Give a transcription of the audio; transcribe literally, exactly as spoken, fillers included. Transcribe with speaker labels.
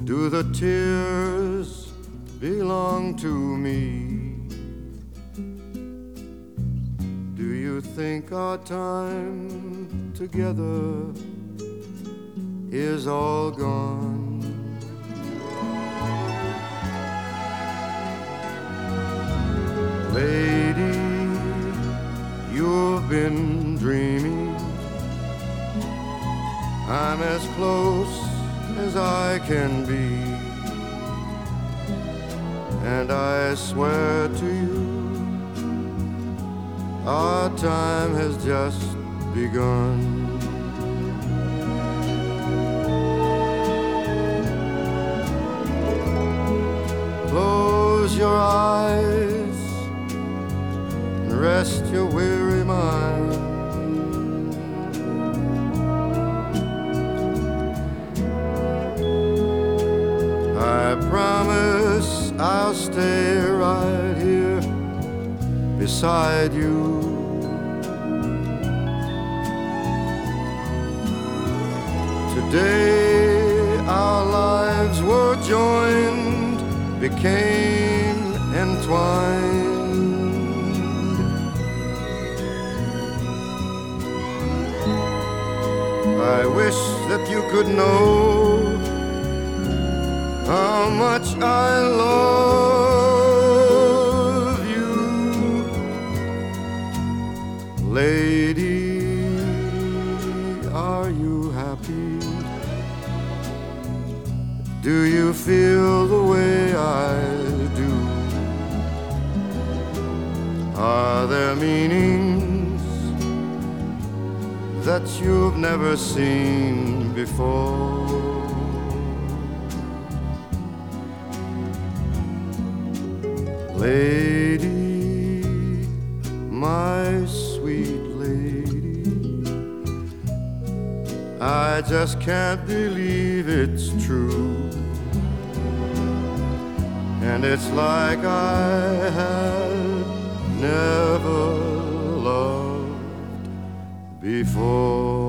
Speaker 1: Do the tears belong to me? Do you think our time together is all gone? Lady, you've been dreaming. I'm as close as I can be, and I swear to you, our time has just begun. Close your eyes and rest your weary mind. I promise I'll stay right here beside you. Today our lives were joined, became entwined. I wish that you could know how much I love you. Lady, are you happy? Do you feel the way I do? Are there meanings that you've never seen before? Lady, my sweet lady, I just can't believe it's true. And it's like I had never loved before.